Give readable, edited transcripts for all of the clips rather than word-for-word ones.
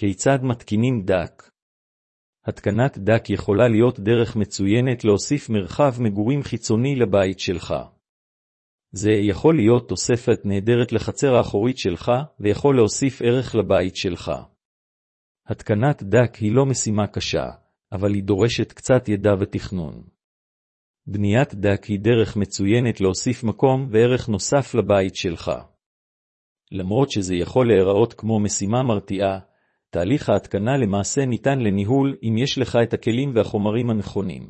כיצד מתקינים דק? התקנת דק יכולה להיות דרך מצוינת להוסיף מרחב מגורים חיצוני לבית שלך. זה יכול להיות תוספת נהדרת לחצר האחורית שלך, ויכול להוסיף ערך לבית שלך. התקנת דק היא לא משימה קשה, אבל היא דורשת קצת ידע ותכנון. בניית דק היא דרך מצוינת להוסיף מקום וערך נוסף לבית שלך. למרות שזה יכול להיראות כמו משימה מרתיעה, תהליך ההתקנה למעשה ניתן לניהול אם יש לך את הכלים והחומרים הנכונים.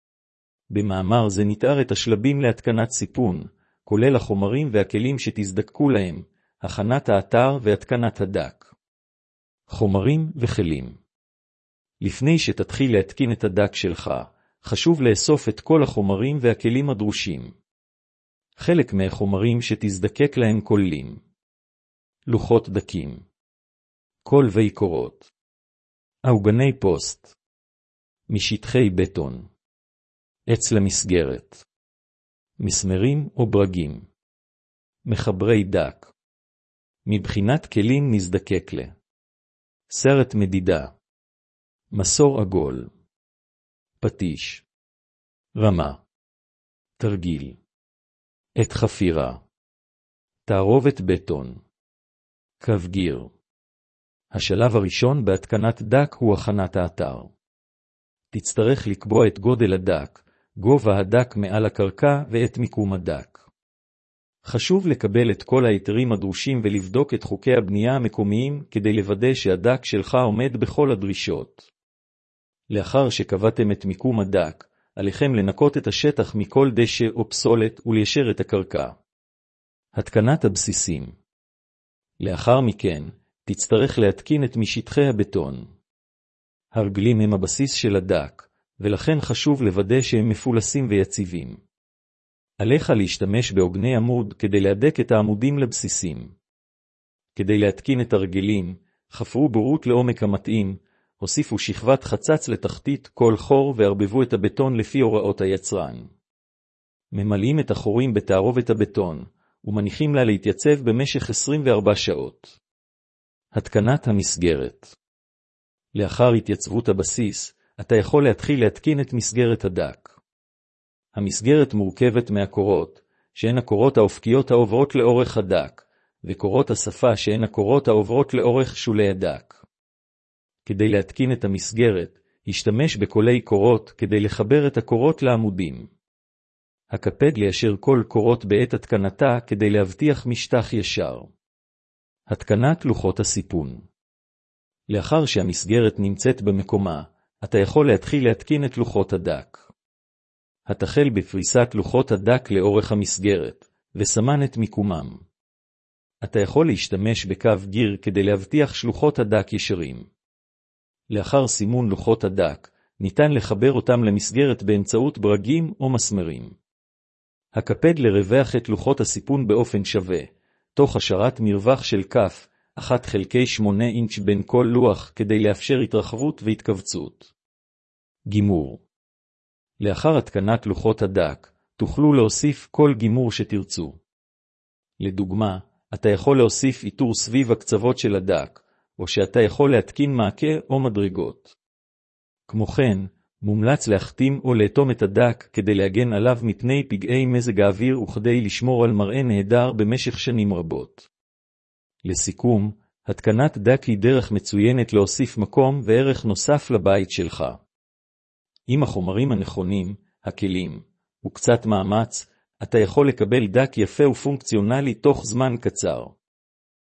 במאמר זה נתאר את השלבים להתקנת סיפון, כולל החומרים והכלים שתזדקקו להם, הכנת האתר והתקנת הדק. חומרים וכלים. לפני שתתחיל להתקין את הדק שלך, חשוב לאסוף את כל החומרים והכלים הדרושים. חלק מהחומרים שתזדקק להם כוללים: לוחות דקים, קולבי קורות, עוגני פוסט, משטחי בטון, עץ למסגרת, מסמרים או ברגים, מחברי דק. מבחינת כלים נזדקק סרט מדידה, מסור עגול, פטיש, רמה, תרגיל, עת חפירה, תערובת בטון, קו גיר. השלב הראשון בהתקנת דק הוא הכנת האתר. תצטרך לקבוע את גודל הדק, גובה הדק מעל הקרקע ואת מיקום הדק. חשוב לקבל את כל ההיתרים הדרושים ולבדוק את חוקי הבנייה המקומיים כדי לוודא שהדק שלך עומד בכל הדרישות. לאחר שקבעתם את מיקום הדק, עליכם לנקות את השטח מכל דשא או פסולת וליישר את הקרקע. התקנת הבסיסים. לאחר מכן, תצטרך להתקין את משטחי הבטון. הרגלים הם הבסיס של הדק, ולכן חשוב לוודא שהם מפולסים ויציבים. עליך להשתמש בעוגני עמוד כדי להדק את העמודים לבסיסים. כדי להתקין את הרגלים, חפרו בורות לעומק המתאים, הוסיפו שכבת חצץ לתחתית כל חור וערבבו את הבטון לפי הוראות היצרן. ממלאים את החורים בתערובת הבטון, ומניחים לה להתייצב במשך 24 שעות. התקנת המסגרת. לאחר התייצבות הבסיס, אתה יכול להתחיל להתקין את מסגרת הדק. המסגרת מורכבת מהקורות, שהן הקורות האופקיות העוברות לאורך הדק, וקורות השפה שהן הקורות העוברות לאורך שולי הדק. כדי להתקין את המסגרת, השתמש בקולי קורות כדי לחבר את הקורות לעמודים. הקפד ליישר כל קורות בעת התקנתה כדי להבטיח משטח ישר. התקנת לוחות הסיפון. לאחר שהמסגרת נמצאת במקומה, אתה יכול להתחיל להתקין את לוחות הדק. התחל בפריסת לוחות הדק לאורך המסגרת, וסמן את מיקומם. אתה יכול להשתמש בקו גיר כדי להבטיח שלוחות הדק ישרים. לאחר סימון לוחות הדק, ניתן לחבר אותם למסגרת באמצעות ברגים או מסמרים. הקפד לרווח את לוחות הסיפון באופן שווה, תוך השארת מרווח של כף, 1/8 אינץ' בין כל לוח כדי לאפשר התרחבות והתכווצות. גימור. לאחר התקנת לוחות הדק, תוכלו להוסיף כל גימור שתרצו. לדוגמה, אתה יכול להוסיף איתור סביב הקצוות של הדק, או שאתה יכול להתקין מעקה או מדרגות. כמו כן, מומלץ להחתים או לאטום את הדק כדי להגן עליו מפני פגעי מזג האוויר וכדי לשמור על מראה נהדר במשך שנים רבות. לסיכום, התקנת דק היא דרך מצוינת להוסיף מקום וערך נוסף לבית שלך. עם החומרים הנכונים, הכלים, וקצת מאמץ, אתה יכול לקבל דק יפה ופונקציונלי תוך זמן קצר.